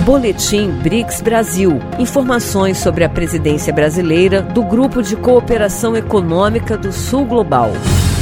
Boletim BRICS Brasil. Informações sobre a presidência brasileira do Grupo de Cooperação Econômica do Sul Global.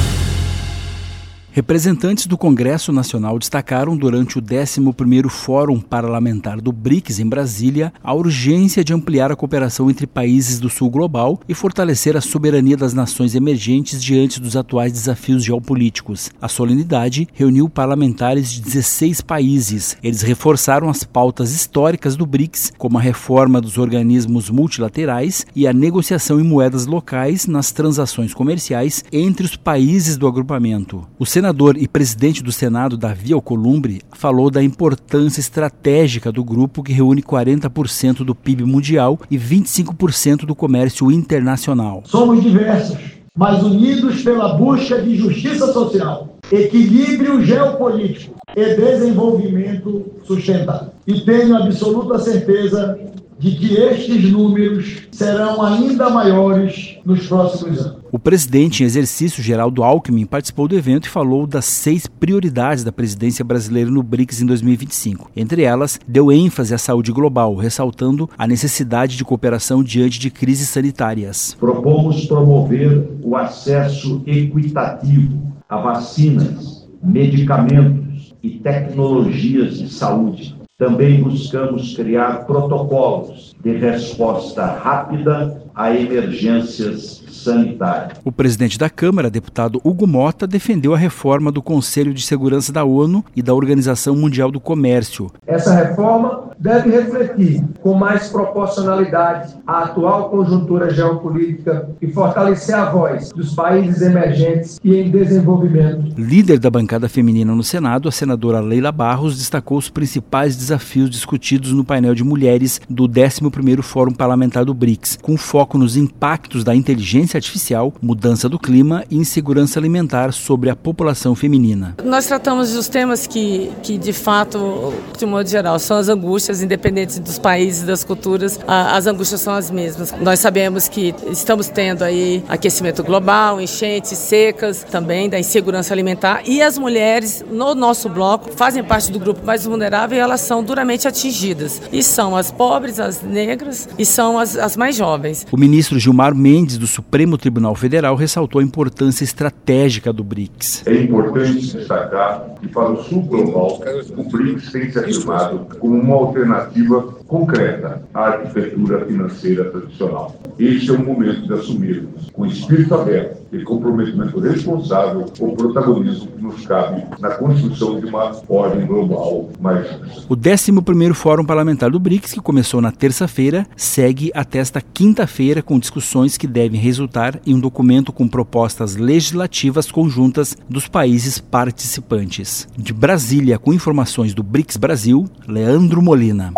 Representantes do Congresso Nacional destacaram durante o 11º Fórum Parlamentar do BRICS em Brasília a urgência de ampliar a cooperação entre países do Sul Global e fortalecer a soberania das nações emergentes diante dos atuais desafios geopolíticos. A solenidade reuniu parlamentares de 16 países. Eles reforçaram as pautas históricas do BRICS, como a reforma dos organismos multilaterais e a negociação em moedas locais nas transações comerciais entre os países do agrupamento. O senador e presidente do Senado, Davi Alcolumbre, falou da importância estratégica do grupo que reúne 40% do PIB mundial e 25% do comércio internacional. Somos diversos, mas unidos pela busca de justiça social, equilíbrio geopolítico e desenvolvimento sustentável. E tenho absoluta certeza de que estes números serão ainda maiores nos próximos anos. O presidente em exercício, Geraldo Alckmin, participou do evento e falou das 6 prioridades da presidência brasileira no BRICS em 2025. Entre elas, deu ênfase à saúde global, ressaltando a necessidade de cooperação diante de crises sanitárias. Propomos promover o acesso equitativo a vacinas, medicamentos e tecnologias de saúde. Também buscamos criar protocolos de resposta rápida a emergências sanitárias. O presidente da Câmara, deputado Hugo Mota, defendeu a reforma do Conselho de Segurança da ONU e da Organização Mundial do Comércio. Essa reforma deve refletir com mais proporcionalidade a atual conjuntura geopolítica e fortalecer a voz dos países emergentes e em desenvolvimento. Líder da bancada feminina no Senado, a senadora Leila Barros destacou os principais desafios discutidos no painel de mulheres do 11º Fórum Parlamentar do BRICS, com foco nos impactos da inteligência artificial, mudança do clima e insegurança alimentar sobre a população feminina. Nós tratamos dos temas que de fato, de modo geral, são as angústias, independentes dos países e das culturas, as angústias são as mesmas. Nós sabemos que estamos tendo aí aquecimento global, enchentes, secas, também da insegurança alimentar, e as mulheres no nosso bloco fazem parte do grupo mais vulnerável e elas são duramente atingidas. E são as pobres, as negras e são as mais jovens. O ministro Gilmar Mendes, do Supremo Tribunal Federal, ressaltou a importância estratégica do BRICS. É importante destacar que para o Sul Global, o BRICS tem se afirmado como uma alternativa concreta à arquitetura financeira tradicional. Este é o momento de assumirmos, com espírito aberto e comprometimento responsável, o protagonismo que nos cabe na construção de uma ordem global mais justa. O 11º Fórum Parlamentar do BRICS, que começou na terça-feira, segue até esta quinta-feira com discussões que devem resultar em um documento com propostas legislativas conjuntas dos países participantes. De Brasília, com informações do BRICS Brasil, Leandro Molina.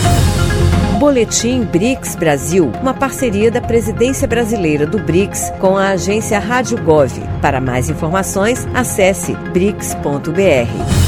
Boletim BRICS Brasil, uma parceria da presidência brasileira do BRICS com a agência Rádio Gov. Para mais informações, acesse brics.br.